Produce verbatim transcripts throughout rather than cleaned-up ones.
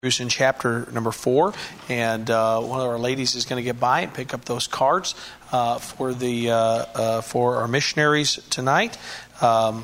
Hebrews in chapter number four, and uh, one of our ladies is going to get by and pick up those cards uh, for the uh, uh, for our missionaries tonight. Um,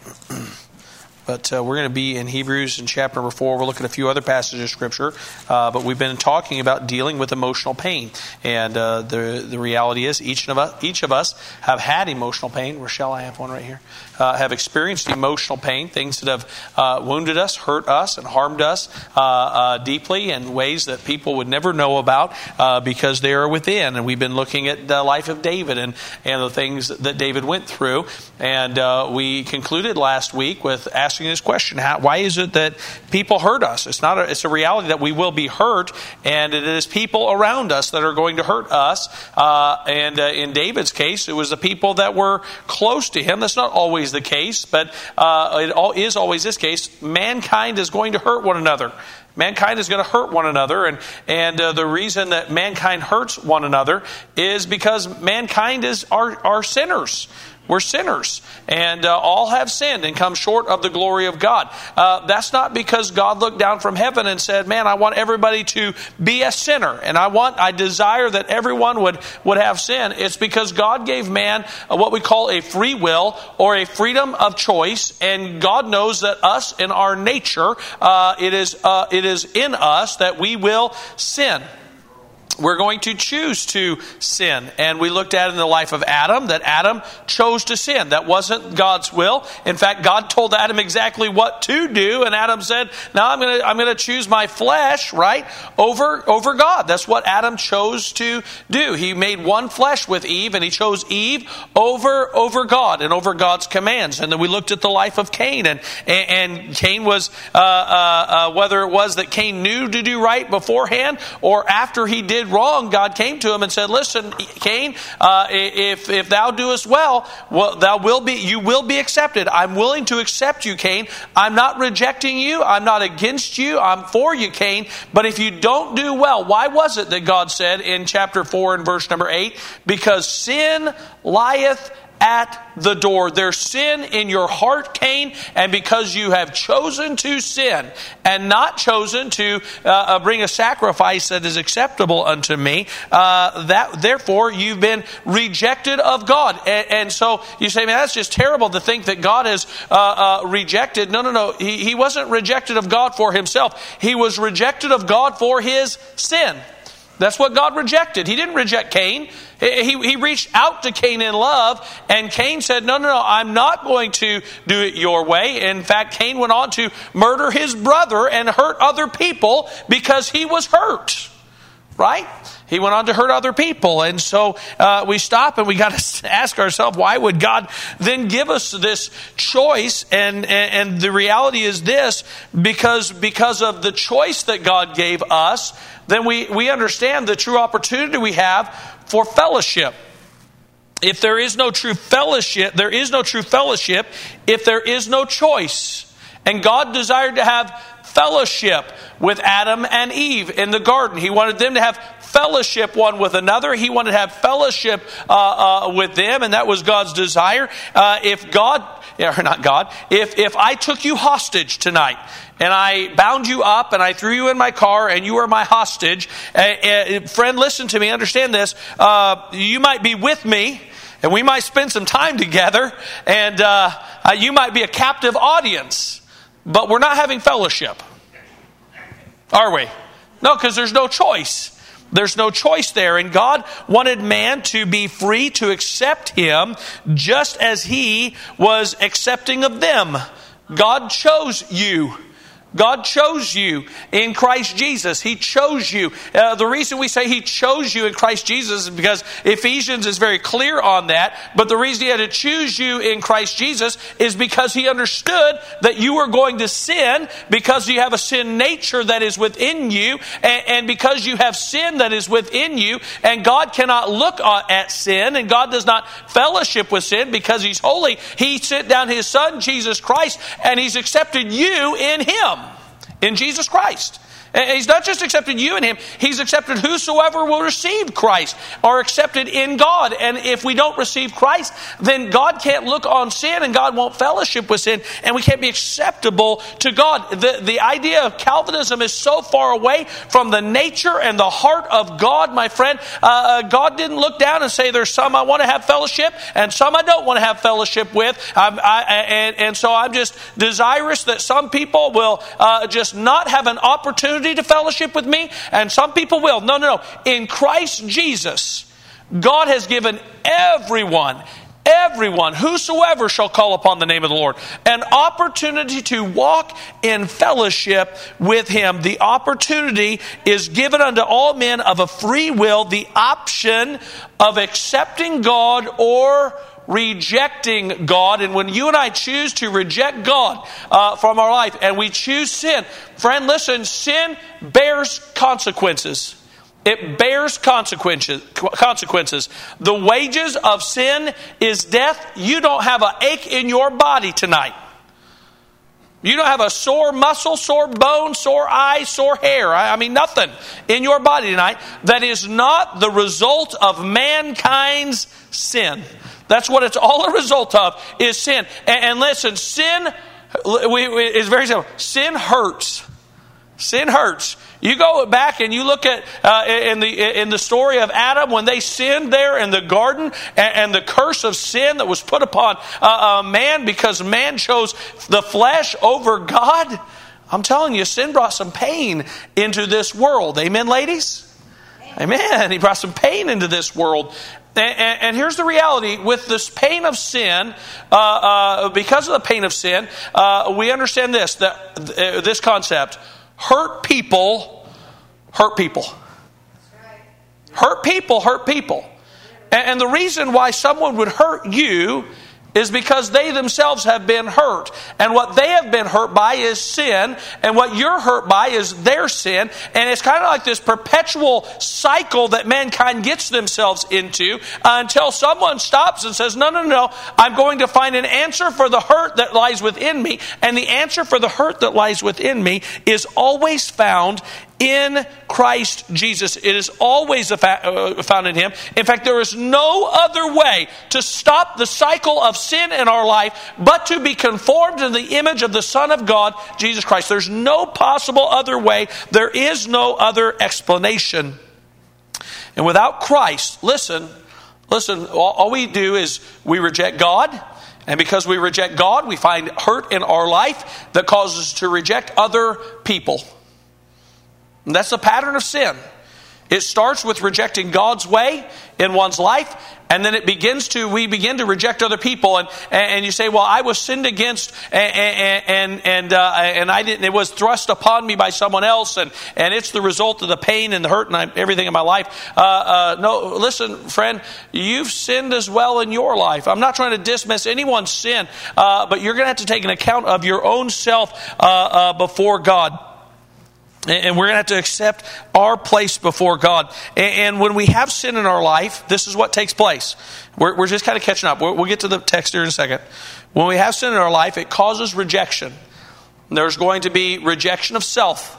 But uh, we're going to be in Hebrews in chapter number four. We'll look at a few other passages of Scripture. Uh, but we've been talking about dealing with emotional pain. And uh, the the reality is each of us, each of us have had emotional pain. Rochelle, I have one right here. Uh, have experienced emotional pain, things that have uh, wounded us, hurt us, and harmed us uh, uh, deeply in ways that people would never know about uh, because they are within. And we've been looking at the life of David and, and the things that David went through. And uh, we concluded last week with asking this question: How, why is it that people hurt us? It's not. A, it's a reality that we will be hurt, and it is people around us that are going to hurt us. Uh, and uh, in David's case, it was the people that were close to him. That's not always the case, but uh, it all is always this case. Mankind is going to hurt one another. Mankind is going to hurt one another, and and uh, the reason that mankind hurts one another is because mankind is are are sinners. We're sinners, and uh, all have sinned and come short of the glory of God. Uh, that's not because God looked down from heaven and said, man, I want everybody to be a sinner, and I want, I desire that everyone would, would have sin. It's because God gave man what we call a free will or a freedom of choice, and God knows that us in our nature, uh, it is uh, it is in us that we will sin. We're going to choose to sin. And we looked at in the life of Adam that Adam chose to sin. That wasn't God's will. In fact, God told Adam exactly what to do. And Adam said, no, I'm going to I'm going to choose my flesh, right, over, over God. That's what Adam chose to do. He made one flesh with Eve, and he chose Eve over, over God and over God's commands. And then we looked at the life of Cain. And, and Cain was, uh, uh, uh, whether it was that Cain knew to do right beforehand or after he did wrong, God came to him and said, listen, Cain, uh, if if thou doest well, well, thou will be, you will be accepted. I'm willing to accept you, Cain. I'm not rejecting you. I'm not against you. I'm for you, Cain. But if you don't do well, why was it that God said in chapter four and verse number eight? Because sin lieth at the door. There's sin in your heart, Cain, and because you have chosen to sin and not chosen to uh, bring a sacrifice that is acceptable unto me, uh, that therefore you've been rejected of God. And, and so you say, man, that's just terrible to think that God is uh, uh, rejected. No, no, no. He, he wasn't rejected of God for himself. He was rejected of God for his sin. That's what God rejected. He didn't reject Cain. He, he reached out to Cain in love, and Cain said, no, no, no, I'm not going to do it your way. In fact, Cain went on to murder his brother and hurt other people because he was hurt. Right? He went on to hurt other people. And so uh, we stop and we got to ask ourselves, why would God then give us this choice? And, and, and the reality is this, because, because of the choice that God gave us, then we, we understand the true opportunity we have for fellowship. If there is no true fellowship, there is no true fellowship if there is no choice. And God desired to have fellowship with Adam and Eve in the garden. He wanted them to have fellowship one with another. He wanted to have fellowship uh, uh, with them, and that was God's desire. Uh, if God, or not God, if if I took you hostage tonight, and I bound you up, and I threw you in my car, and you are my hostage, uh, uh, friend, listen to me, understand this. Uh, you might be with me, and we might spend some time together, and uh, uh, you might be a captive audience, but we're not having fellowship. Are we? No, because there's no choice. There's no choice there. And God wanted man to be free to accept him just as he was accepting of them. God chose you. God chose you in Christ Jesus. He chose you. Uh, the reason we say He chose you in Christ Jesus is because Ephesians is very clear on that. But the reason He had to choose you in Christ Jesus is because He understood that you were going to sin because you have a sin nature that is within you. And, and because you have sin that is within you, and God cannot look at sin, and God does not fellowship with sin because He's holy. He sent down His Son, Jesus Christ, and He's accepted you in Him. In Jesus Christ. And he's not just accepted you and him, he's accepted whosoever will receive Christ are accepted in God. And if we don't receive Christ, then God can't look on sin and God won't fellowship with sin and we can't be acceptable to God. The, the idea of Calvinism is so far away from the nature and the heart of God, my friend. Uh, God didn't look down and say there's some I want to have fellowship and some I don't want to have fellowship with. I'm, I, and, and so I'm just desirous that some people will uh, just not have an opportunity to fellowship with me, and some people will. No, no, no. In Christ Jesus, God has given everyone, everyone, whosoever shall call upon the name of the Lord, an opportunity to walk in fellowship with Him. The opportunity is given unto all men of a free will, the option of accepting God or rejecting God. And when you and I choose to reject God uh, from our life and we choose sin, friend, listen, sin bears consequences. It bears consequences. Consequences. The wages of sin is death. You don't have an ache in your body tonight. You don't have a sore muscle, sore bone, sore eye, sore hair. I mean, nothing in your body tonight that is not the result of mankind's sin. That's what it's all a result of, is sin. And, and listen, sin we, we, is very simple. Sin hurts. Sin hurts. You go back and you look at uh, in the in the story of Adam when they sinned there in the garden, and, and the curse of sin that was put upon uh, uh, man because man chose the flesh over God. I'm telling you, sin brought some pain into this world. Amen, ladies? Amen. Amen. He brought some pain into this world. And, and here's the reality. With this pain of sin, uh, uh, because of the pain of sin, uh, we understand this, that uh, this concept. Hurt people, hurt people. Hurt people, hurt people. And, and the reason why someone would hurt you is because they themselves have been hurt. And what they have been hurt by is sin. And what you're hurt by is their sin. And it's kind of like this perpetual cycle that mankind gets themselves into uh, until someone stops and says, no, no, no, I'm going to find an answer for the hurt that lies within me. And the answer for the hurt that lies within me is always found in Christ Jesus. It is always found in Him. In fact, there is no other way to stop the cycle of sin in our life but to be conformed to the image of the Son of God, Jesus Christ. There's no possible other way. There is no other explanation. And without Christ, listen, listen, all, all we do is we reject God. And because we reject God, we find hurt in our life that causes us to reject other people. And that's the pattern of sin. It starts with rejecting God's way in one's life, and then it begins to, we begin to reject other people. And, and you say, well, I was sinned against, and and and, uh, and I didn't, it was thrust upon me by someone else, and, and it's the result of the pain and the hurt and I, everything in my life. Uh, uh, no, listen, friend, you've sinned as well in your life. I'm not trying to dismiss anyone's sin, uh, but you're going to have to take an account of your own self uh, uh, before God. And we're going to have to accept our place before God. And when we have sin in our life, this is what takes place. We're, we're just kind of catching up. We'll get to the text here in a second. When we have sin in our life, it causes rejection. There's going to be rejection of self.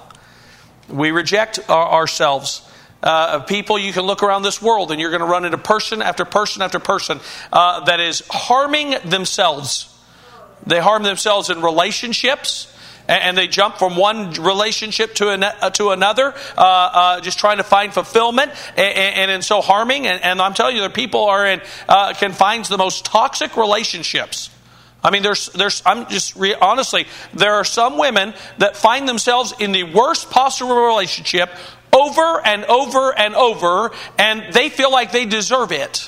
We reject our, ourselves. Uh, people, you can look around this world and you're going to run into person after person after person uh, that is harming themselves. They harm themselves in relationships. And they jump from one relationship to an, uh, to another, uh, uh, just trying to find fulfillment, and, and, and so harming. And, and I'm telling you, there people are in uh, can find the most toxic relationships. I mean, there's there's. I'm just re- honestly, there are some women that find themselves in the worst possible relationship over and over and over, and they feel like they deserve it.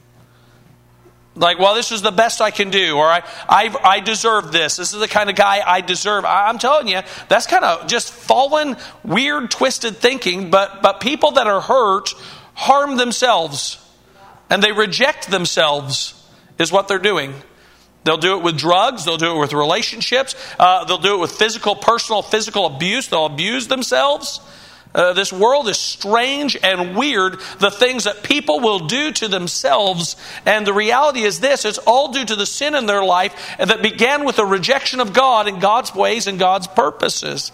Like, well, this is the best I can do, or I, I I deserve this. This is the kind of guy I deserve. I'm telling you, that's kind of just fallen, weird, twisted thinking. But but people that are hurt harm themselves, and they reject themselves is what they're doing. They'll do it with drugs. They'll do it with relationships. Uh, they'll do it with physical, personal, physical abuse. They'll abuse themselves. Uh, this world is strange and weird, the things that people will do to themselves. And the reality is this, it's all due to the sin in their life that began with a rejection of God and God's ways and God's purposes.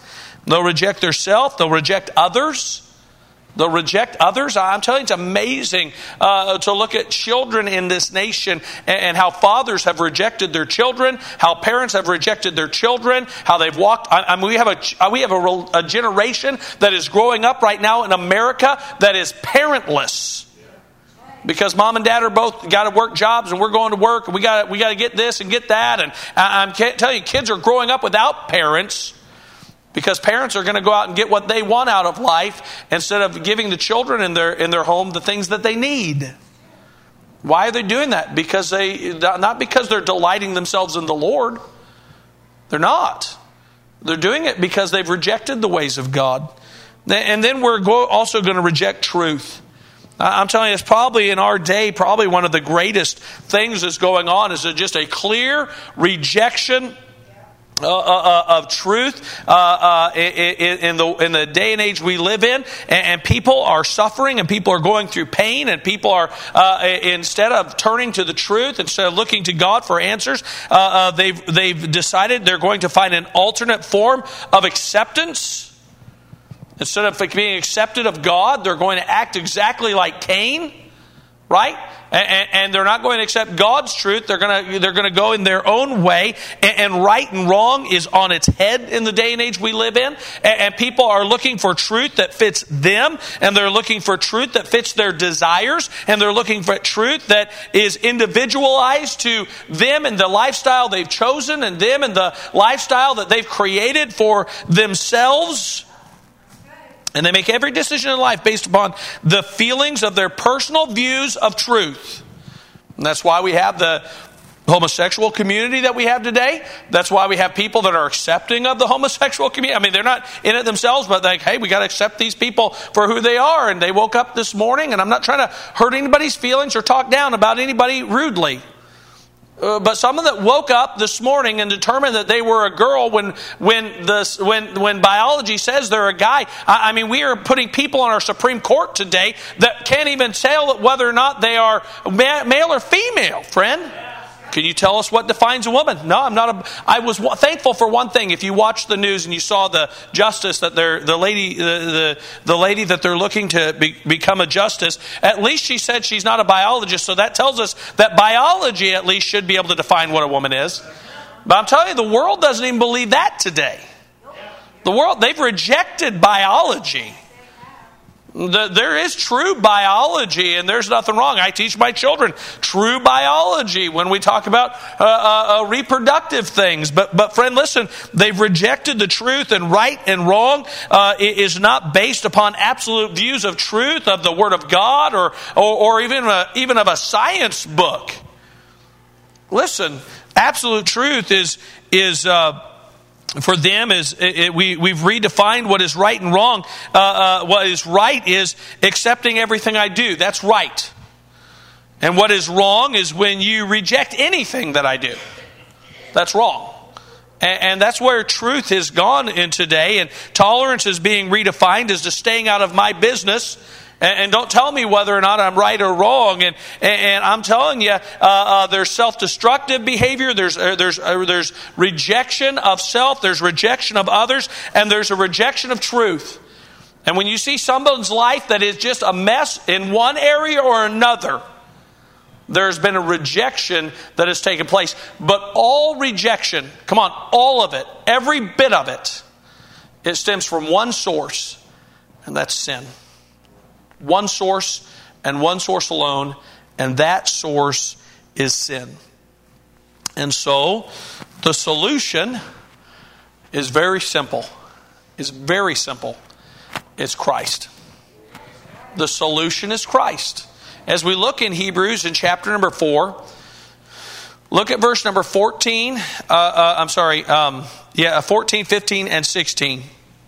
They'll reject their self. They'll reject others. They'll reject others. I'm telling you, it's amazing uh, to look at children in this nation and, and how fathers have rejected their children, how parents have rejected their children, how they've walked. I, I mean, we have a we have a, a generation that is growing up right now in America that is parentless. Because mom and dad are both got to work jobs, and we're going to work, and we got we got to get this and get that. And I, I'm telling you, kids are growing up without parents. Because parents are going to go out and get what they want out of life instead of giving the children in their in their home the things that they need. Why are they doing that? Because they not because they're delighting themselves in the Lord. They're not. They're doing it because they've rejected the ways of God. And then we're also going to reject truth. I'm telling you, it's probably in our day, probably one of the greatest things that's going on is just a clear rejection Uh, uh, of truth uh, uh, in, in the in the day and age we live in, and, and people are suffering, and people are going through pain, and people are uh, instead of turning to the truth, instead of looking to God for answers, uh, uh, they've they've decided they're going to find an alternate form of acceptance. Instead of being accepted of God, they're going to act exactly like Cain, right? And, and they're not going to accept God's truth. They're going to they're going to go in their own way. And, and right and wrong is on its head in the day and age we live in. And, and people are looking for truth that fits them, and they're looking for truth that fits their desires, and they're looking for truth that is individualized to them and the lifestyle they've chosen, and them and the lifestyle that they've created for themselves. And they make every decision in life based upon the feelings of their personal views of truth. And that's why we have the homosexual community that we have today. That's why we have people that are accepting of the homosexual community. I mean, they're not in it themselves, but like, hey, we got to accept these people for who they are. And they woke up this morning, and I'm not trying to hurt anybody's feelings or talk down about anybody rudely. Uh, but someone that woke up this morning and determined that they were a girl when when the when when biology says they're a guy. I, I mean, we are putting people on our Supreme Court today that can't even tell whether or not they are ma- male or female, friend. Can you tell us what defines a woman? No, I'm not. A, I was w- thankful for one thing. If you watched the news and you saw the justice that they're the lady the the, the lady that they're looking to be, become a justice, at least she said she's not a biologist. So that tells us that biology at least should be able to define what a woman is. But I'm telling you, the world doesn't even believe that today. The world, they've rejected biology. The, there is true biology, and there's nothing wrong. I teach my children true biology when we talk about uh, uh, uh, reproductive things. But, but friend, listen, they've rejected the truth, and right and wrong uh, is not based upon absolute views of truth, of the Word of God, or or, or even a, even of a science book. Listen, absolute truth is is. Uh, For them, is it, it, we we've redefined what is right and wrong. Uh, uh, what is right is accepting everything I do. That's right. And what is wrong is when you reject anything that I do. That's wrong. And, and that's where truth has gone in today. And tolerance is being redefined as to staying out of my business. And, and don't tell me whether or not I'm right or wrong. And and, and I'm telling you, uh, uh, there's self-destructive behavior. There's uh, there's uh, there's rejection of self. There's rejection of others, and there's a rejection of truth. And when you see someone's life that is just a mess in one area or another, there's been a rejection that has taken place. But all rejection, come on, all of it, every bit of it, it stems from one source, and that's sin. One source and one source alone, and that source is sin. And so the solution is very simple. It's very simple. It's Christ. The solution is Christ. As we look in Hebrews in chapter number four, look at verse number fourteen. Uh, uh, I'm sorry. Um, yeah, fourteen, fifteen, and sixteen.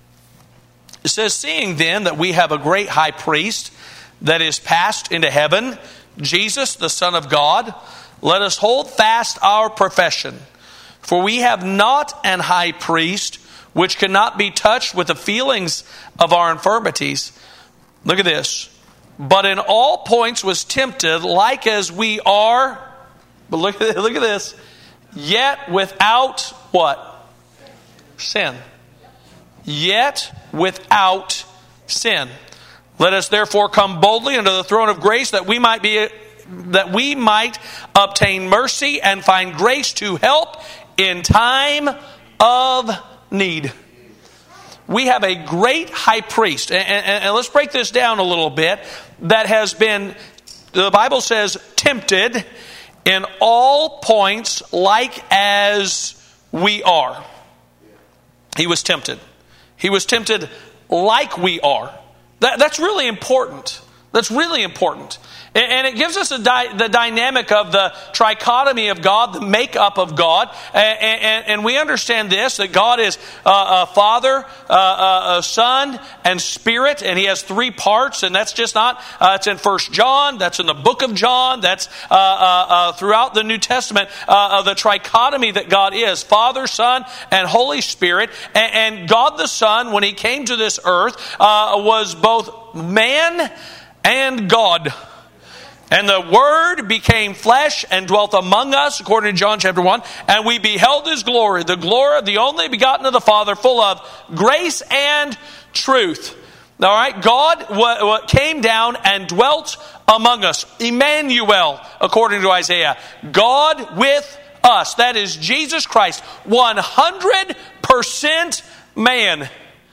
It says, seeing then that we have a great high priest that is passed into heaven, Jesus, the Son of God, let us hold fast our profession. For we have not an high priest which cannot be touched with the feelings of our infirmities. Look at this. But in all points was tempted like as we are. But look at, look at this. Yet without what? Sin. yet without sin. Let us therefore come boldly unto the throne of grace, that we might be that we might obtain mercy and find grace to help in time of need. We have a great high priest, and, and, and let's break this down a little bit, that has been, the Bible says, tempted in all points like as we are. He was tempted. He was tempted like we are. That, that's really important. That's really important. And it gives us a di- the dynamic of the trichotomy of God, the makeup of God. And, and, and we understand this, that God is uh, a Father, uh, a Son, and Spirit. And He has three parts. And that's just not, uh, it's in First John, that's in the book of John, that's uh, uh, uh, throughout the New Testament, uh, of the trichotomy that God is. Father, Son, and Holy Spirit. And, and God the Son, when He came to this earth, uh, was both man and God. And the Word became flesh and dwelt among us, according to John chapter one. And we beheld His glory, the glory of the only begotten of the Father, full of grace and truth. All right, God w- w- came down and dwelt among us. Emmanuel, according to Isaiah. God with us. That is Jesus Christ, one hundred percent man.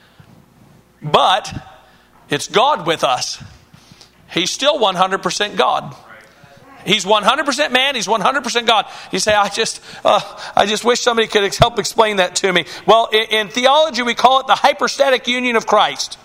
But it's God with us. He's still one hundred percent God. He's one hundred percent man. He's one hundred percent God. You say, I just uh, I just wish somebody could help explain that to me. Well, in, in theology, we call it the hypostatic union of Christ.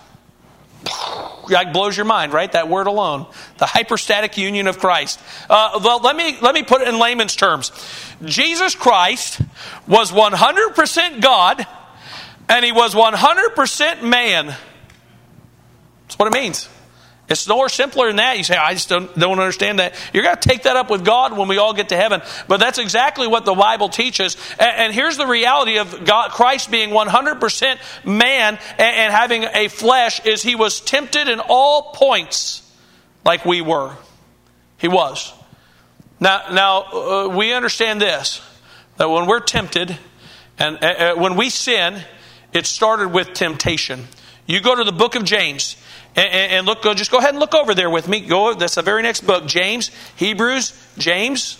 That blows your mind, right? That word alone. The hypostatic union of Christ. Uh, well, let me, let me put it in layman's terms. Jesus Christ was one hundred percent God, and He was one hundred percent man. That's what it means. It's no more simpler than that. You say, I just don't, don't understand that. You're going to take that up with God when we all get to heaven. But that's exactly what the Bible teaches. And, and here's the reality of God, Christ being one hundred percent man and, and having a flesh, is He was tempted in all points like we were. He was. Now, now uh, we understand this, that when we're tempted and uh, when we sin, it started with temptation. You go to the book of James. And look, just go ahead and look over there with me. Go. That's the very next book, James, Hebrews, James.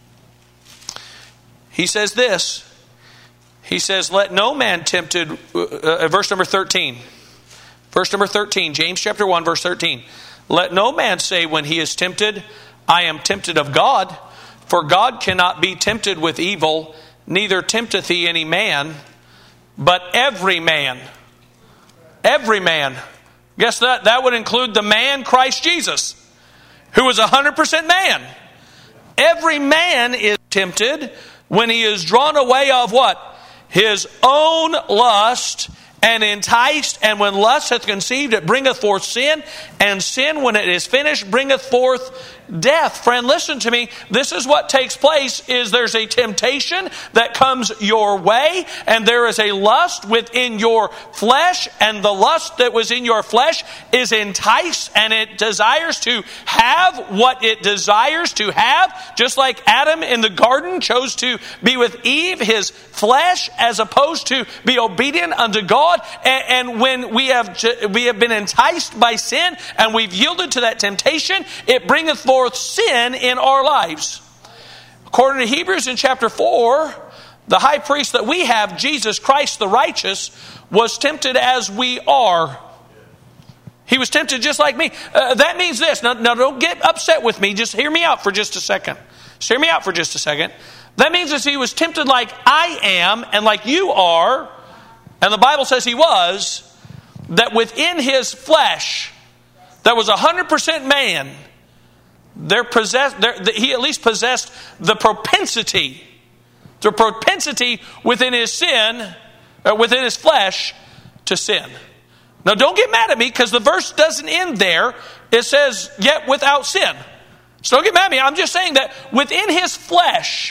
He says this. He says, "Let no man tempted." Uh, verse number thirteen. Verse number thirteen. James chapter one, verse thirteen. "Let no man say when he is tempted, I am tempted of God. For God cannot be tempted with evil, neither tempteth He any man, but every man, every man." Guess that that would include the man Christ Jesus, who was one hundred percent man. Every man is tempted when he is drawn away of what? His own lust, and enticed. And when lust hath conceived, it bringeth forth sin. And sin, when it is finished, bringeth forth death. Friend, listen to me. This is what takes place, is there's a temptation that comes your way, and there is a lust within your flesh, and the lust that was in your flesh is enticed, and it desires to have what it desires to have, just like Adam in the garden chose to be with Eve, his flesh, as opposed to be obedient unto God. And, and when we have we have been enticed by sin, and we've yielded to that temptation, it bringeth forth sin in our lives. According to Hebrews in chapter four, the high priest that we have, Jesus Christ the righteous, was tempted as we are. He was tempted just like me. Uh, that means this. Now, now don't get upset with me. Just hear me out for just a second. Just hear me out for just a second. That means that He was tempted like I am and like you are. And the Bible says He was. That within His flesh, that was one hundred percent man, They're possessed, they're, he at least possessed the propensity, the propensity within his sin, or within his flesh, to sin. Now don't get mad at me, because the verse doesn't end there. It says, yet without sin. So don't get mad at me. I'm just saying that within his flesh,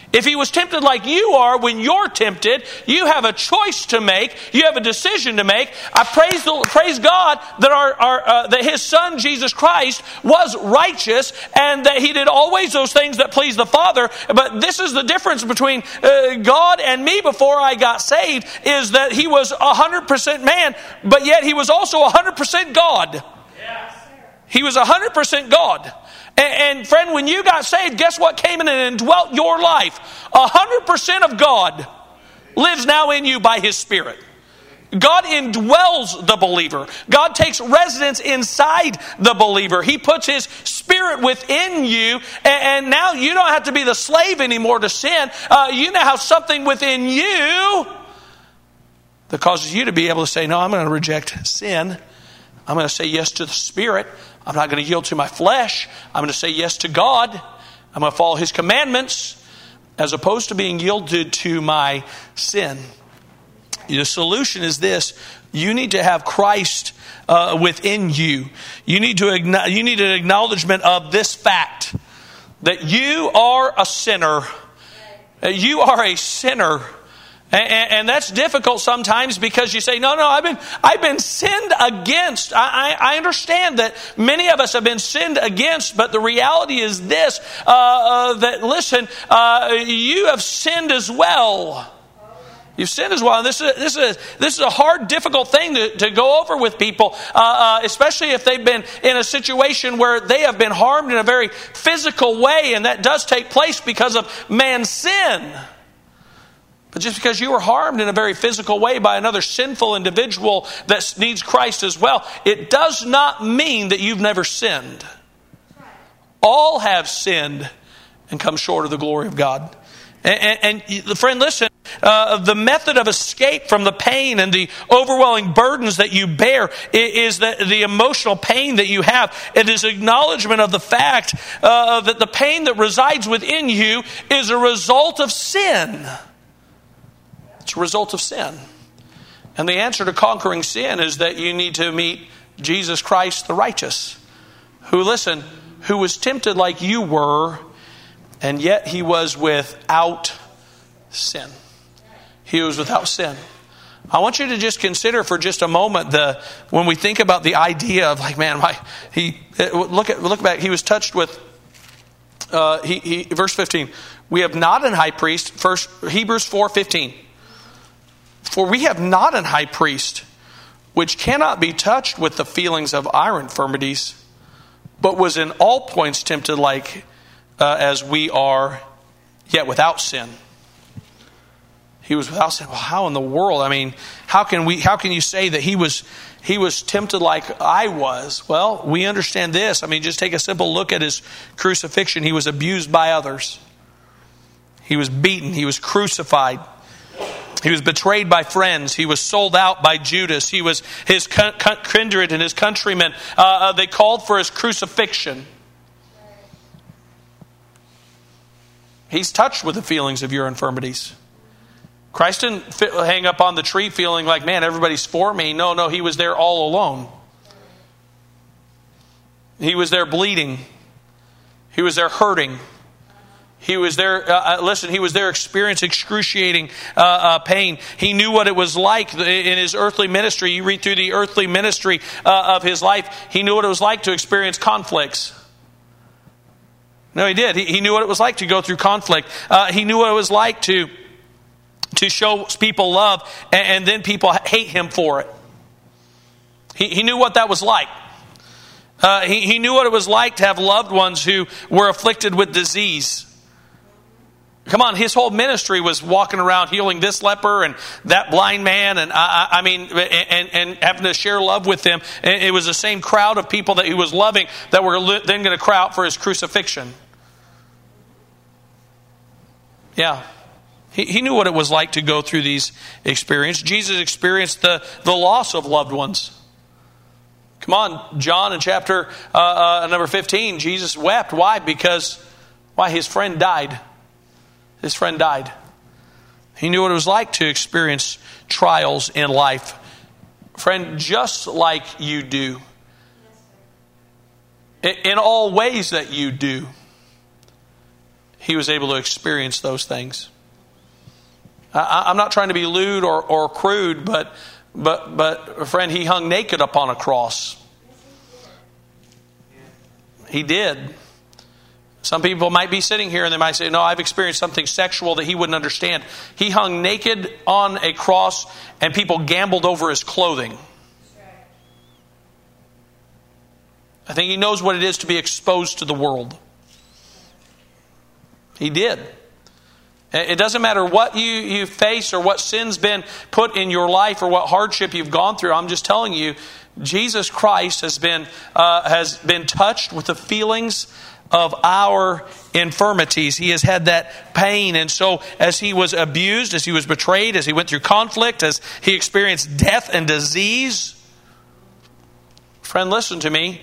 If he was tempted like you are, when you're tempted, you have a choice to make. You have a decision to make. I praise the, praise God that our, our uh, that His Son Jesus Christ was righteous and that He did always those things that please the Father. But this is the difference between uh, God and me before I got saved, is that He was a hundred percent man, but yet He was also a hundred percent God. He was a hundred percent God. And, and friend, when you got saved, guess what came in and indwelt your life? A hundred percent of God lives now in you by His Spirit. God indwells the believer. God takes residence inside the believer. He puts His Spirit within you, and, and now you don't have to be the slave anymore to sin. Uh, you now have something within you that causes you to be able to say, no, I'm going to reject sin. I'm going to say yes to the Spirit. I'm not going to yield to my flesh. I'm going to say yes to God. I'm going to follow His commandments as opposed to being yielded to my sin. The solution is this. You need to have Christ uh, within you. You need to you need an acknowledgement of this fact, that you are a sinner. You are a sinner. And, and that's difficult sometimes because you say, no, no, I've been I've been sinned against. I, I, I understand that many of us have been sinned against, but the reality is this, uh, uh, that, listen, uh, you have sinned as well. You've sinned as well. And this is this is this is a hard, difficult thing to, to go over with people, uh, uh, especially if they've been in a situation where they have been harmed in a very physical way, and that does take place because of man's sin. But just because you were harmed in a very physical way by another sinful individual that needs Christ as well, it does not mean that you've never sinned. All have sinned and come short of the glory of God. And, and, and friend, listen, uh, the method of escape from the pain and the overwhelming burdens that you bear is that the emotional pain that you have. It is acknowledgement of the fact uh, that the pain that resides within you is a result of sin. It's a result of sin. And the answer to conquering sin is that you need to meet Jesus Christ the righteous, who, listen, who was tempted like you were, and yet He was without sin. He was without sin. I want you to just consider for just a moment the when we think about the idea of like, man, my, he look at look back. He was touched with uh, he, he verse fifteen. We have not an high priest. First Hebrews four fifteen. For we have not an high priest which cannot be touched with the feelings of our infirmities, but was in all points tempted like uh, as we are, yet without sin. He was without sin. Well, how in the world? I mean, how can we? How can you say that he was he was tempted like I was? Well, we understand this. I mean, just take a simple look at His crucifixion. He was abused by others. He was beaten. He was crucified. He was betrayed by friends. He was sold out by Judas. He was his kindred and his countrymen. Uh, uh, they called for His crucifixion. He's touched with the feelings of your infirmities. Christ didn't hang up on the tree feeling like, man, everybody's for me. No, no, He was there all alone. He was there bleeding. He was there hurting. He was there, uh, listen, He was there experiencing excruciating uh, uh, pain. He knew what it was like in His earthly ministry. You read through the earthly ministry uh, of His life. He knew what it was like to experience conflicts. No, He did. He, he knew what it was like to go through conflict. Uh, he knew what it was like to, to show people love and, and then people hate Him for it. He, he knew what that was like. Uh, he, he knew what it was like to have loved ones who were afflicted with disease. Come on, His whole ministry was walking around healing this leper and that blind man, and I, I mean, and, and having to share love with them. And it was the same crowd of people that He was loving that were then going to cry out for His crucifixion. Yeah, he, he knew what it was like to go through these experiences. Jesus experienced the, the loss of loved ones. Come on, John in chapter uh, uh, number fifteen, Jesus wept. Why? Because, why? His friend died. His friend died. He knew what it was like to experience trials in life. Friend, just like you do. In all ways that you do. he was able to experience those things. I, I'm not trying to be lewd or, or crude, but, but, but friend, he hung naked upon a cross. He did. Some people might be sitting here and they might say, no, I've experienced something sexual that he wouldn't understand. He hung naked on a cross and people gambled over his clothing. I think he knows what it is to be exposed to the world. He did. It doesn't matter what you, you face or what sin's been put in your life or what hardship you've gone through. I'm just telling you, Jesus Christ has been uh, has been touched with the feelings of our infirmities. He has had that pain. And so as he was abused, as he was betrayed, as he went through conflict, as he experienced death and disease. Friend, listen to me.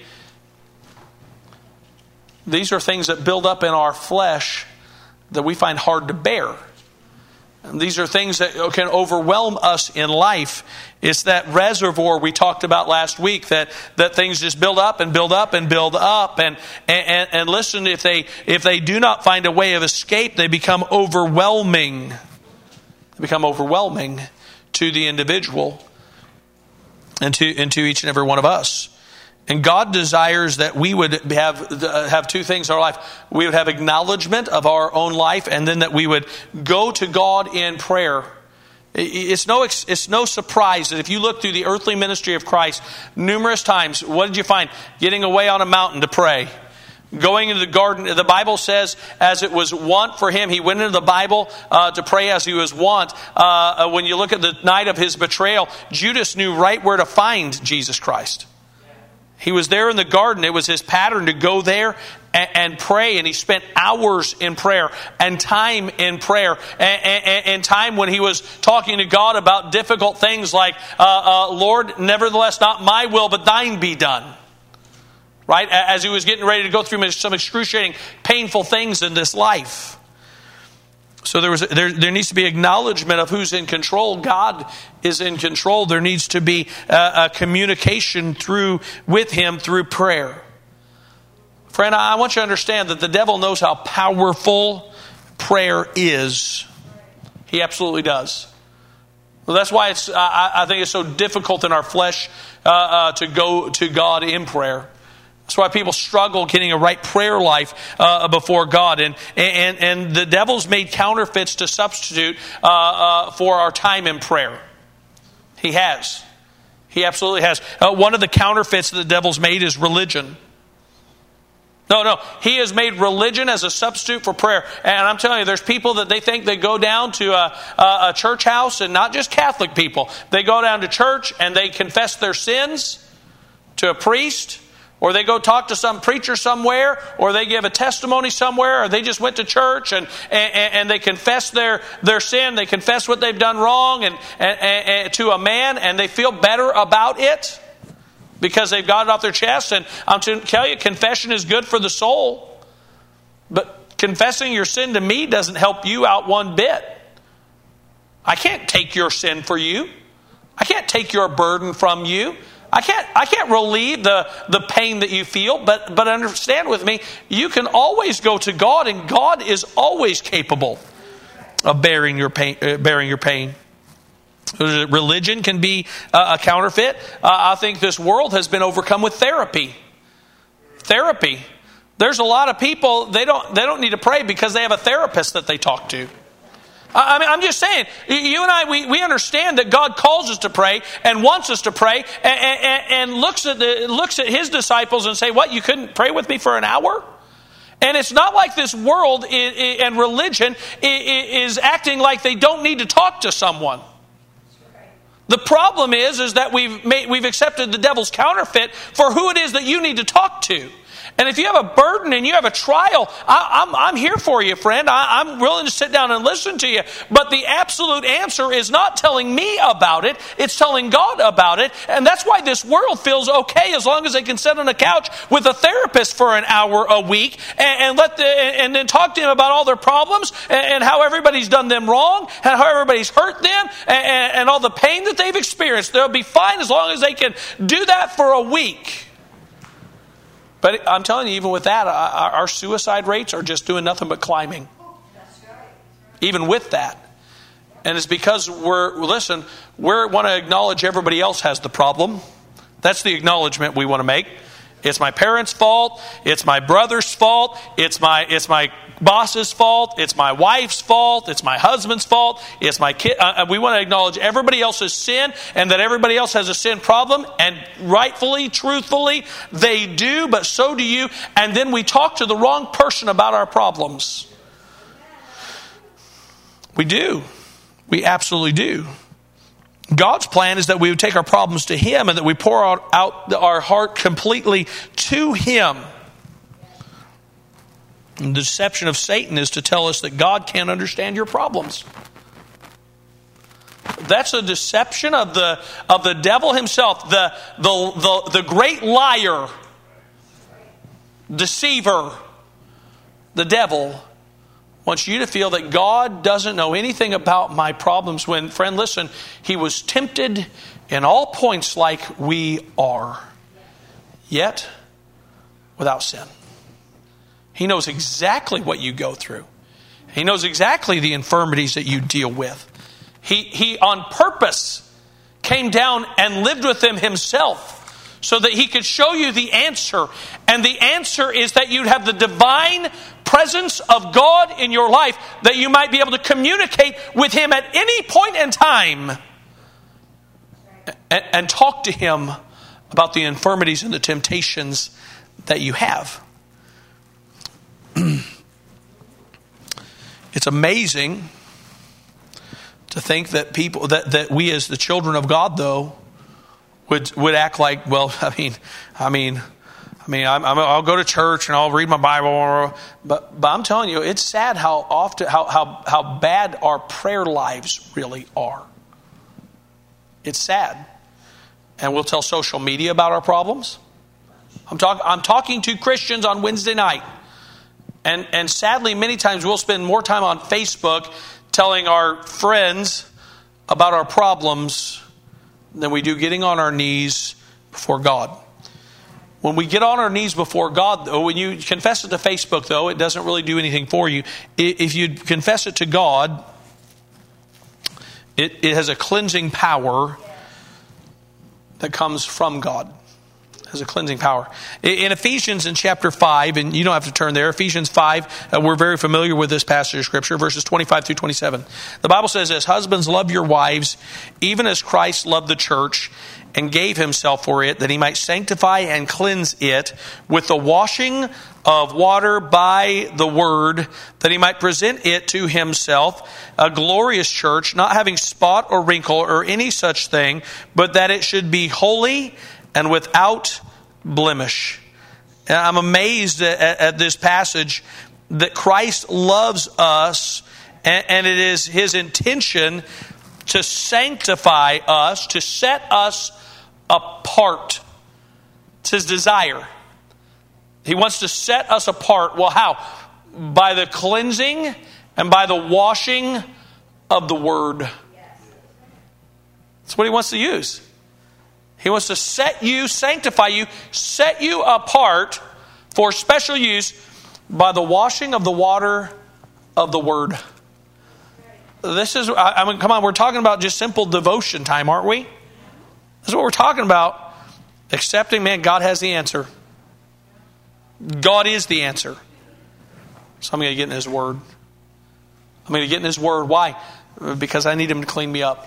These are things that build up in our flesh that we find hard to bear. And these are things that can overwhelm us in life. It's that reservoir we talked about last week, that, that things just build up and build up and build up. And, and, and listen, if they, if they do not find a way of escape, they become overwhelming. They become overwhelming to the individual and to, and to each and every one of us. And God desires that we would have have two things in our life. We would have acknowledgement of our own life, and then that we would go to God in prayer. It's no it's no surprise that if you look through the earthly ministry of Christ, numerous times, what did you find? Getting away on a mountain to pray. Going into the garden, the Bible says, as it was wont for him, he went into the Bible uh, to pray as he was wont. Uh, when you look at the night of his betrayal, Judas knew right where to find Jesus Christ. He was there in the garden. It was his pattern to go there and, and pray. And he spent hours in prayer and time in prayer. And, and, and time when he was talking to God about difficult things like, uh, uh, Lord, nevertheless, not my will, but thine be done. Right? As he was getting ready to go through some excruciating, painful things in this life. So there was there, there needs to be acknowledgement of who's in control. God is in control. There needs to be a, a communication through with him through prayer. Friend, I want you to understand that the devil knows how powerful prayer is. He absolutely does. Well, that's why it's I, I think it's so difficult in our flesh uh, uh, to go to God in prayer. That's why people struggle getting a right prayer life uh, before God. And, and, and the devil's made counterfeits to substitute uh, uh, for our time in prayer. He has. He absolutely has. Uh, one of the counterfeits that the devil's made is religion. No, no. He has made religion as a substitute for prayer. And I'm telling you, there's people that they think they go down to a, a, a church house, and not just Catholic people. They go down to church and they confess their sins to a priest. Or they go talk to some preacher somewhere, or they give a testimony somewhere, or they just went to church and and, and they confess their, their sin. They confess what they've done wrong and, and, and to a man, and they feel better about it because they've got it off their chest. And I'm to tell you, confession is good for the soul. But confessing your sin to me doesn't help you out one bit. I can't take your sin for you. I can't take your burden from you. I can't I can't relieve the, the pain that you feel, but, but understand with me, you can always go to God, and God is always capable of bearing your pain. Uh, bearing your pain. Religion can be uh, a counterfeit. Uh, I think this world has been overcome with therapy. Therapy. There's a lot of people, they don't they don't need to pray because they have a therapist that they talk to. I mean, I'm just saying, you and I, we, we understand that God calls us to pray and wants us to pray and, and, and looks at the, looks at his disciples and say, what, you couldn't pray with me for an hour? And it's not like this world and religion is acting like they don't need to talk to someone. The problem is, is that we've made, we've accepted the devil's counterfeit for who it is that you need to talk to. And if you have a burden and you have a trial, I, I'm, I'm here for you, friend. I, I'm willing to sit down and listen to you. But the absolute answer is not telling me about it. It's telling God about it. And that's why this world feels okay as long as they can sit on a couch with a therapist for an hour a week and, and let the, and then talk to him about all their problems and, and how everybody's done them wrong and how everybody's hurt them and, and, and all the pain that they've experienced. They'll be fine as long as they can do that for a week. But I'm telling you, even with that, our, our suicide rates are just doing nothing but climbing. Even with that. And it's because we're, listen, we want to acknowledge everybody else has the problem. That's the acknowledgement we want to make. It's my parents' fault. It's my brother's fault. It's my it's my boss's fault. It's my wife's fault. It's my husband's fault. It's my kid. Uh, we want to acknowledge everybody else's sin and that everybody else has a sin problem. And rightfully, truthfully, they do, but so do you. And then we talk to the wrong person about our problems. We do. We absolutely do. God's plan is that we would take our problems to Him and that we pour out, out our heart completely to Him. And the deception of Satan is to tell us that God can't understand your problems. That's a deception of the of the devil himself, the the the, the great liar, deceiver, the devil. Wants you to feel that God doesn't know anything about my problems when, friend, listen, He was tempted in all points like we are, yet without sin. He knows exactly what you go through. He knows exactly the infirmities that you deal with. He, he on purpose came down and lived with them Himself so that He could show you the answer. And the answer is that you'd have the divine presence of God in your life, that you might be able to communicate with Him at any point in time and, and talk to Him about the infirmities and the temptations that you have. It's amazing to think that people that, that we as the children of God, though, would would act like, well, I mean, I mean, I mean, I'm, I'm, I'll go to church and I'll read my Bible, but but I'm telling you, it's sad how often how how how bad our prayer lives really are. It's sad, and we'll tell social media about our problems. I'm talking I'm talking to Christians on Wednesday night, and and sadly, many times we'll spend more time on Facebook telling our friends about our problems than we do getting on our knees before God. When we get on our knees before God, though, when you confess it to Facebook, though, it doesn't really do anything for you. If you confess it to God, it, it has a cleansing power that comes from God. It has a cleansing power. In Ephesians in chapter five, and you don't have to turn there, Ephesians five, uh, we're very familiar with this passage of Scripture, verses twenty-five through twenty-seven. The Bible says this: husbands, love your wives, even as Christ loved the church and gave Himself for it, that He might sanctify and cleanse it with the washing of water by the word, that He might present it to Himself, a glorious church, not having spot or wrinkle or any such thing, but that it should be holy and without blemish. And I'm amazed at, at, at this passage that Christ loves us, and, and it is His intention to sanctify us, to set us apart. It's His desire. He wants to set us apart. Well, how? By the cleansing and by the washing of the Word. That's what He wants to use. He wants to set you, sanctify you, set you apart for special use by the washing of the water of the Word. This is, I mean, come on, we're talking about just simple devotion time, aren't we? This is what we're talking about. Accepting, man, God has the answer. God is the answer. So I'm going to get in His Word. I'm going to get in His Word. Why? Because I need Him to clean me up.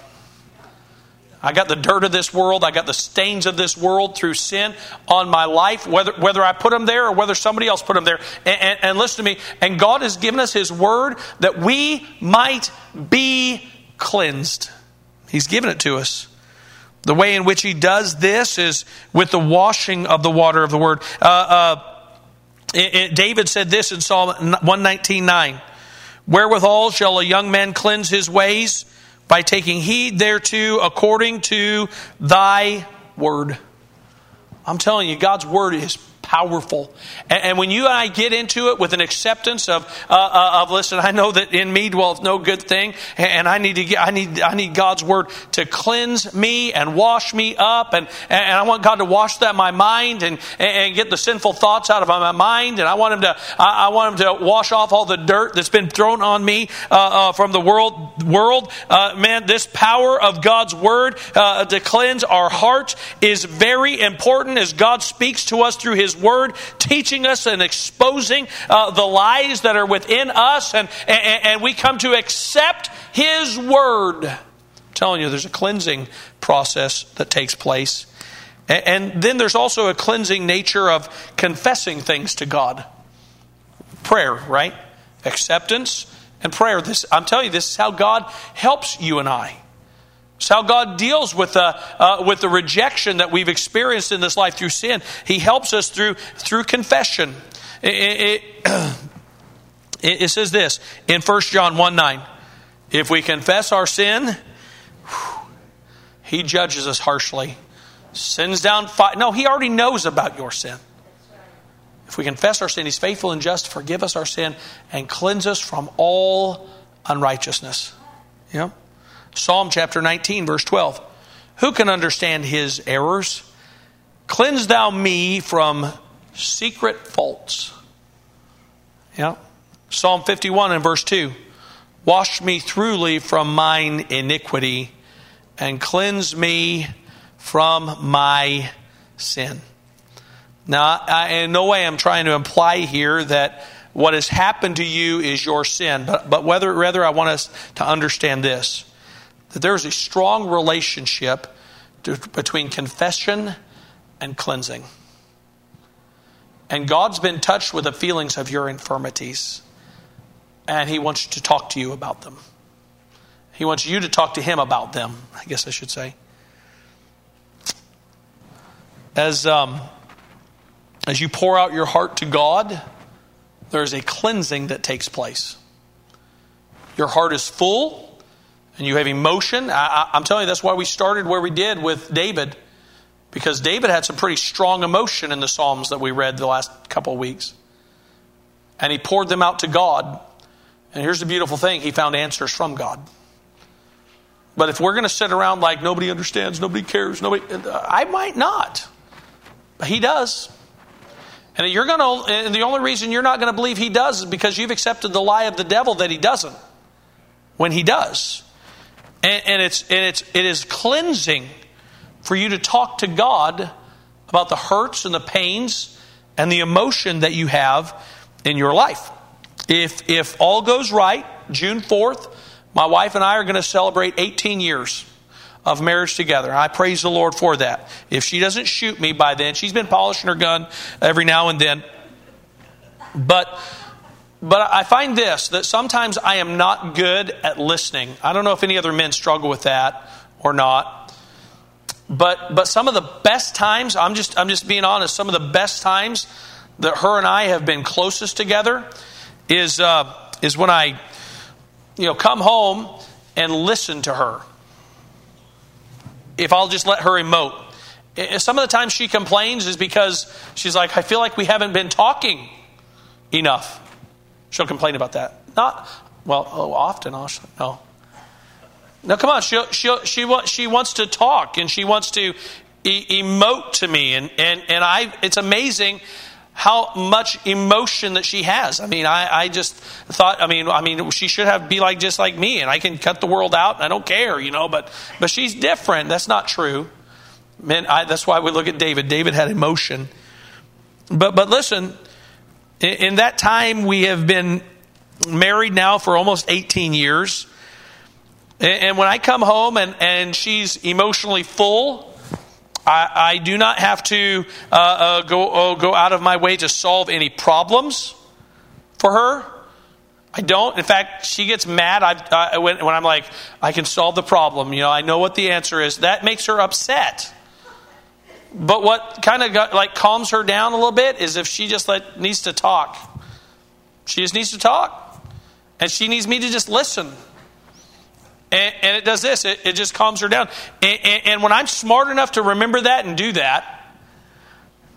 I got the dirt of this world. I got the stains of this world through sin on my life, whether whether I put them there or whether somebody else put them there. And, and, and listen to me. And God has given us His Word that we might be cleansed. He's given it to us. The way in which He does this is with the washing of the water of the Word. Uh, uh, it, it, David said this in Psalm one nineteen nine. Wherewithal shall a young man cleanse his ways? By taking heed thereto according to thy word. I'm telling you, God's word is powerful. And, and when you and I get into it with an acceptance of, uh, uh, of listen, I know that in me dwelleth no good thing, and I need to get, I need, I need God's word to cleanse me and wash me up, and, and I want God to wash that in my mind and, and get the sinful thoughts out of my mind, and I want Him to, I, I want Him to wash off all the dirt that's been thrown on me uh, uh, from the world. World, uh, man, this power of God's word uh, to cleanse our hearts is very important as God speaks to us through His word, teaching us and exposing uh, the lies that are within us, and, and, and we come to accept His word. I'm telling you, there's a cleansing process that takes place. And, and then there's also a cleansing nature of confessing things to God. Prayer, right? Acceptance and prayer. This, I'm telling you, this is how God helps you and I. It's how God deals with the uh, with the rejection that we've experienced in this life through sin. He helps us through through confession. It, it, it says this in First John one nine: if we confess our sin, whew, He judges us harshly, sends down fire. No, He already knows about your sin. If we confess our sin, He's faithful and just to forgive us our sin and cleanse us from all unrighteousness. Yeah. Psalm chapter nineteen, verse twelve. Who can understand His errors? Cleanse thou me from secret faults. Yeah. Psalm fifty-one and verse two. Wash me thoroughly from mine iniquity and cleanse me from my sin. Now, I, in no way I'm trying to imply here that what has happened to you is your sin, but, but whether, rather I want us to understand this, that there is a strong relationship to, between confession and cleansing. And God's been touched with the feelings of your infirmities, and He wants to talk to you about them. He wants you to talk to Him about them, I guess I should say. As... um. As you pour out your heart to God, there's a cleansing that takes place. Your heart is full and you have emotion. I, I, I'm telling you, that's why we started where we did with David. Because David had some pretty strong emotion in the Psalms that we read the last couple of weeks. And he poured them out to God. And here's the beautiful thing. He found answers from God. But if we're going to sit around like nobody understands, nobody cares, nobody, I might not. But He does. And you're going to, and the only reason you're not going to believe He does is because you've accepted the lie of the devil that He doesn't, when He does. And, and it's and it's it is cleansing for you to talk to God about the hurts and the pains and the emotion that you have in your life. If if all goes right, June fourth, my wife and I are going to celebrate eighteen years of marriage together. I praise the Lord for that. If she doesn't shoot me by then, she's been polishing her gun every now and then. But but I find this, that sometimes I am not good at listening. I don't know if any other men struggle with that or not. But but some of the best times, I'm just I'm just being honest, some of the best times that her and I have been closest together is uh, is when I you know come home and listen to her. If I'll just let her emote. Some of the times she complains is because she's like, I feel like we haven't been talking enough. She'll complain about that. Not, well, oh, often. No. No, come on. She'll, she'll, she, she wants to talk and she wants to e- emote to me. And, and, and I, it's amazing how much emotion that she has. I mean, I, I just thought, I mean, I mean, she should have be like just like me, and I can cut the world out, and I don't care, you know. But but she's different. That's not true. Man, I, that's why we look at David. David had emotion. But but listen, in, in that time we have been married now for almost eighteen years, and, and when I come home and and she's emotionally full, I, I do not have to uh, uh, go uh, go out of my way to solve any problems for her. I don't. In fact, she gets mad I've, uh, when, when I'm like, I can solve the problem. You know, I know what the answer is. That makes her upset. But what kind of got, like calms her down a little bit is if she just like needs to talk. She just needs to talk, and she needs me to just listen. And, and it does this. It, it just calms her down. And, and, and when I'm smart enough to remember that and do that,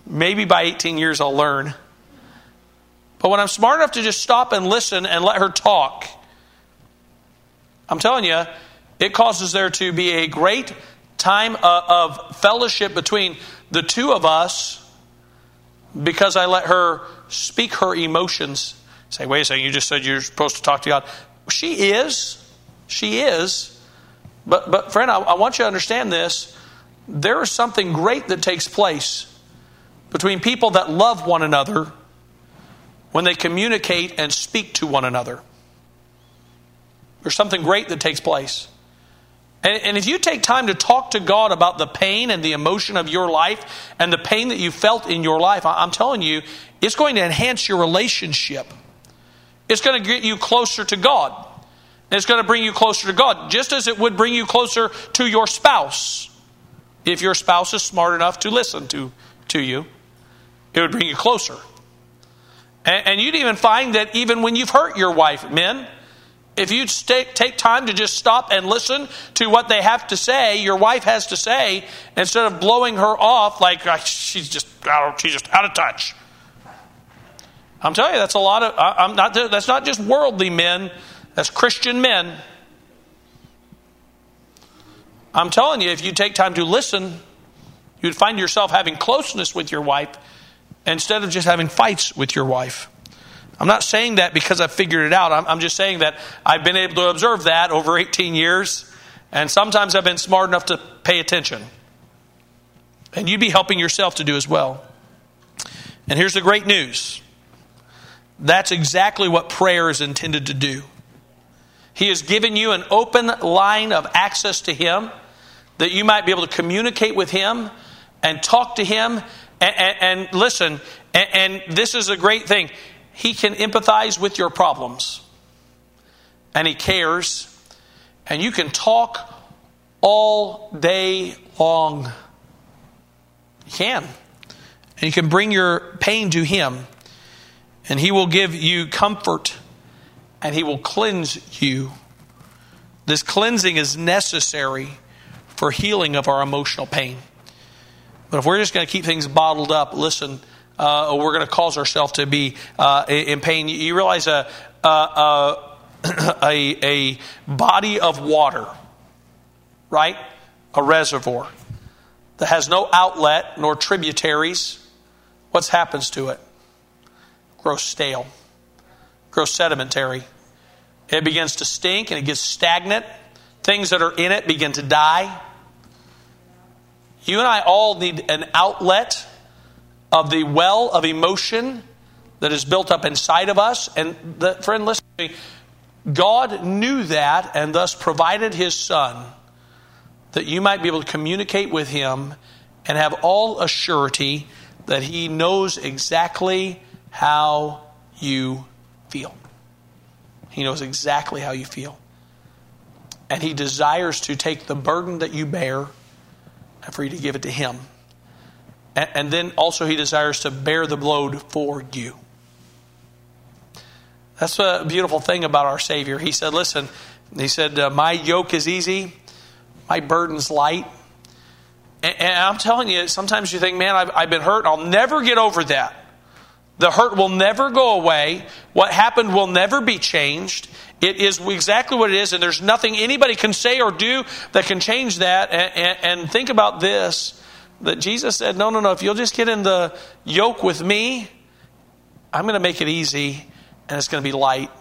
Maybe by eighteen years I'll learn. But when I'm smart enough to just stop and listen and let her talk, I'm telling you, it causes there to be a great time of fellowship between the two of us because I let her speak her emotions. Say, wait a second, you just said you're supposed to talk to God. She is. She is. But, but friend, I, I want you to understand this. There is something great that takes place between people that love one another when they communicate and speak to one another. There's something great that takes place. And, and if you take time to talk to God about the pain and the emotion of your life and the pain that you felt in your life, I'm telling you, it's going to enhance your relationship. It's going to get you closer to God. And it's going to bring you closer to God, just as it would bring you closer to your spouse. If your spouse is smart enough to listen to, to you, it would bring you closer. And, and you'd even find that even when you've hurt your wife, men, if you take time to just stop and listen to what they have to say, your wife has to say, instead of blowing her off like she's just out of, she's just out of touch. I'm telling you, that's a lot of. I'm not. That's not just worldly men. That's Christian men. I'm telling you, if you take time to listen, you'd find yourself having closeness with your wife instead of just having fights with your wife. I'm not saying that because I've figured it out. I'm, I'm just saying that I've been able to observe that over eighteen years. And sometimes I've been smart enough to pay attention. And you'd be helping yourself to do as well. And here's the great news. That's exactly what prayer is intended to do. He has given you an open line of access to Him that you might be able to communicate with Him and talk to Him. And, and, and listen, and, and this is a great thing. He can empathize with your problems. And He cares. And you can talk all day long. You can. And you can bring your pain to Him. And He will give you comfort. And He will cleanse you. This cleansing is necessary for healing of our emotional pain. But if we're just going to keep things bottled up, listen, uh, we're going to cause ourselves to be uh, in pain. You realize a, a, a, a body of water, right? A reservoir that has no outlet nor tributaries. What happens to it? Grows stale. Grows sedimentary. It begins to stink and it gets stagnant. Things that are in it begin to die. You and I all need an outlet of the well of emotion that is built up inside of us. And the, friend, listen to me. God knew that and thus provided His Son that you might be able to communicate with Him and have all assurity that He knows exactly how you feel. He knows exactly how you feel. And He desires to take the burden that you bear and for you to give it to Him. And, and then also He desires to bear the load for you. That's a beautiful thing about our Savior. He said, listen, He said, uh, my yoke is easy, my burden's light. And, and I'm telling you, sometimes you think, man, I've, I've been hurt. I'll never get over that. The hurt will never go away. What happened will never be changed. It is exactly what it is, and there's nothing anybody can say or do that can change that. And, and, and think about this, that Jesus said, no, no, no, if you'll just get in the yoke with me, I'm going to make it easy, and it's going to be light.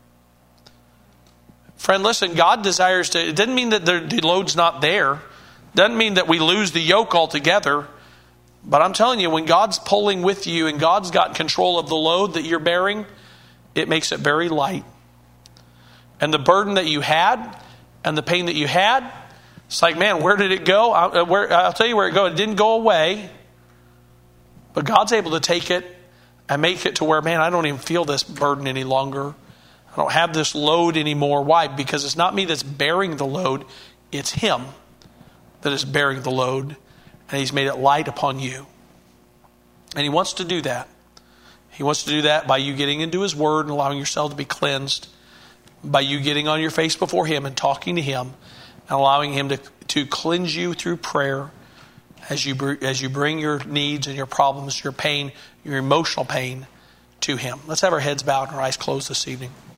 Friend, listen, God desires to, it doesn't mean that the, the load's not there. It doesn't mean that we lose the yoke altogether. But I'm telling you, when God's pulling with you and God's got control of the load that you're bearing, it makes it very light. And the burden that you had and the pain that you had, it's like, man, where did it go? I'll, where, I'll tell you where it goes. It didn't go away. But God's able to take it and make it to where, man, I don't even feel this burden any longer. I don't have this load anymore. Why? Because it's not me that's bearing the load. It's Him that is bearing the load. And He's made it light upon you. And He wants to do that. He wants to do that by you getting into His Word and allowing yourself to be cleansed. By you getting on your face before Him and talking to Him. And allowing Him to, to cleanse you through prayer. as you br- as you bring your needs and your problems, your pain, your emotional pain to Him. Let's have our heads bowed and our eyes closed this evening.